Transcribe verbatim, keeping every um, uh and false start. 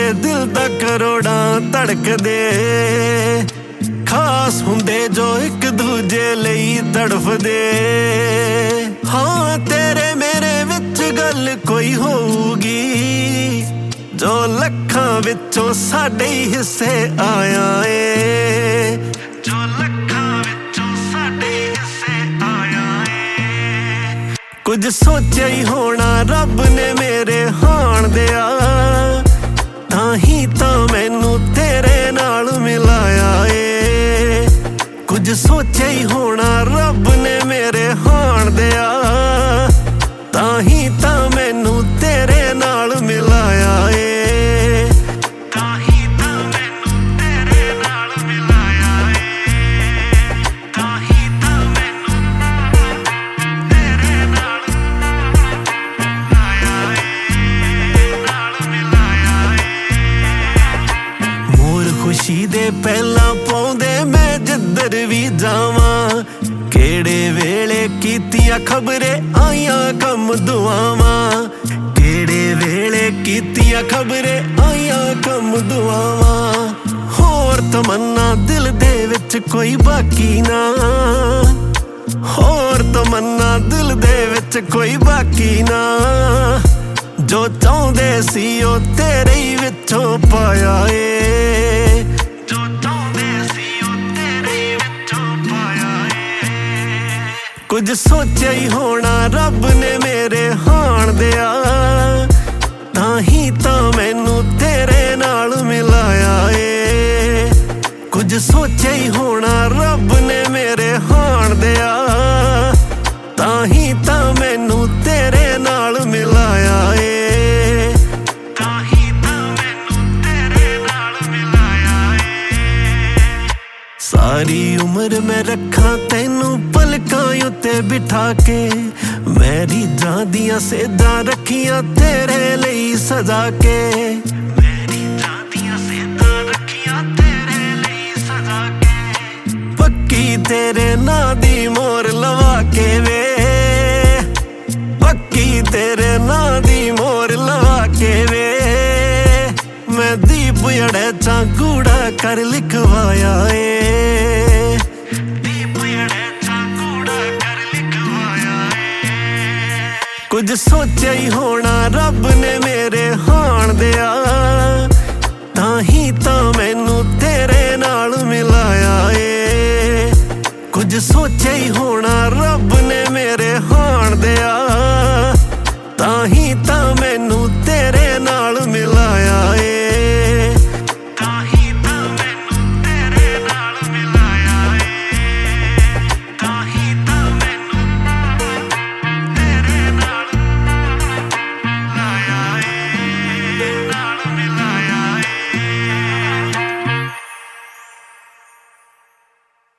ਮੇਰੇ ਦਿਲ ਦਾ ਕਰੋੜਾਂ ਧੜਕਦੇ, ਖਾਸ ਹੁੰਦੇ ਜੋ ਇੱਕ ਦੂਜੇ ਲਈ ਤੜਫਦੇ। ਹਾਂ ਤੇਰੇ ਮੇਰੇ ਵਿੱਚ ਗੱਲ ਕੋਈ ਹੋਊਗੀ, ਜੋ ਲੱਖਾਂ ਵਿੱਚੋਂ ਸਾਡੇ ਹੀ ਹਿੱਸੇ ਆਇਆ ਏ, ਜੋ ਲੱਖਾਂ ਵਿੱਚੋਂ ਸਾਡੇ ਹੀ ਹਿੱਸੇ ਆਇਆ ਏ। ਕੁਝ ਸੋਚਿਆ ਹੀ ਹੋਣਾ ਰੱਬ ਨੇ ਮੇਰੇ ਹਾਣ ਦਿਆ, ਤਾਂ ਹੀ ਤਾਂ ਮੈਨੂੰ ਤੇਰੇ ਨਾਲ ਮਿਲਾਇਆ ਏ। ਕੁਝ ਸੋਚਿਆ ਹੀ ਹੋਣਾ ਰੱਬ ਨੇ ਮੇਰੇ ਹਾਣ ਦਿਆ, ਤਾਂ ਹੀ ਤਾਂ ਮੈਨੂੰ ਤੇਰੇ ਨਾਲ ਮਿਲਾਇਆ ਏ, ਤਾਂ ਹੀ ਤਾਂ ਮੈਨੂੰ ਤੇਰੇ ਨਾਲ ਮਿਲਾਇਆ ਏ, ਤਾਂ ਹੀ ਤਾਂ ਮੈਨੂੰ ਤੇਰੇ ਨਾਲ ਮਿਲਾਇਆ ਏ, ਨਾਲ ਮਿਲਾਇਆ ਏ। ਮੋਰ ਖੁਸ਼ੀ ਦੇ ਪਹਿਲਾਂ ਪਾਉਂਦੇ ਮੈਂ ਜਿੱਧਰ ਵੀ ਜਾਵਾਂ, ਕਿਹੜੇ ਵੇਲੇ ਕੀਤੀਆਂ ਖਬਰੇ ਆਈਆਂ ਕੰਮ ਦੁਆਵਾਂ, ਕਿਹੜੇ ਵੇਲੇ ਕੀਤੀਆਂ ਖਬਰੇ ਆਈਆਂ ਕੰਮ ਦੁਆਵਾਂ। ਹੋਰ ਤਮੰਨਾ ਦਿਲ ਦੇ ਵਿੱਚ ਕੋਈ ਬਾਕੀ ਨਾ, ਹੋਰ ਤਮੰਨਾ ਦਿਲ ਦੇ ਵਿੱਚ ਕੋਈ ਬਾਕੀ ਨਾ, ਜੋ ਚਾਹੁੰਦੇ ਸੀ ਉਹ ਤੇਰੇ ਹੀ ਵਿੱਚੋਂ ਪਾਇਆ ਏ, ਜੋ ਚਾਹੁੰਦੇ ਸੀ ਉਹ ਤੇਰੇ ਹੀ ਵਿੱਚੋਂ ਪਾਇਆ ਏ। ਕੁਝ ਸੋਚਿਆ ਹੀ ਹੋਣਾ ਰੱਬ ਨੇ ਮੇਰੇ ਹਾਣ ਦਿਆ, ਤਾਂ ਹੀ ਤਾਂ ਮੈਨੂੰ ਤੇਰੇ ਨਾਲ ਮਿਲਾਇਆ ਏ। ਕੁਝ ਸੋਚਿਆ ਹੀ ਹੋਣਾ ਰੱਬ ਨੇ ਮੇਰੇ ਹਾਣ ਦਿਆ, ਤਾਂ ਹੀ ਤਾਂ ਮੈਨੂੰ ਤੇਰੇ ਨਾਲ ਮਿਲਾਇਆ ਏ, ਤਾਂ ਹੀ ਤਾਂ ਮੈਨੂੰ ਤੇਰੇ ਨਾਲ ਮਿਲਾਇਆ ਏ। ਸਾਰੀ ਉਮਰ ਮੈਂ ਰੱਖਾਂ ਤੈਨੂੰ ਪਲਕਾਂ ਉੱਤੇ ਬਿਠਾ ਕੇ, ਮੇਰੀ ਜਾਨ ਦੀਆਂ ਸੇਧਾਂ ਰੱਖੀਆਂ ਤੇਰੇ ਲਈ ਸਜਾ ਕੇ, ਮੇਰੀ ਜਾਨ ਦੀਆਂ ਸੇਧਾਂ ਰੱਖੀਆਂ ਤੇਰੇ ਲਈ ਸਜਾ ਕੇ। ਪੱਕੀ ਤੇਰੇ ਨਾਂ ਦੀ ਮੋਹਰ ਲਵਾ ਕੇ ਵੇ, ਪੱਕੀ ਤੇਰੇ ਨਾਂ ਦੀ ਮੋਹਰ ਲਵਾ ਕੇ ਵੇ, ਮੈਂ ਦੀਪ ਅੜੇ ਚਾਂ ਗੂੜਾ ਕਰ ਲਿਖਵਾਇਆ ਏ, ਦੀਪ ਅੜੇ ਚਾਂ ਗੂੜਾ ਕਰ ਲਿਖਵਾਇਆ ਏ। ਕੁਝ ਸੋਚਿਆ ਹੀ ਹੋਣਾ ਰੱਬ ਨੇ ਮੇਰੇ ਹਾਣ ਦਿਆ, ਤਾਂ ਹੀ ਤਾਂ ਮੈਨੂੰ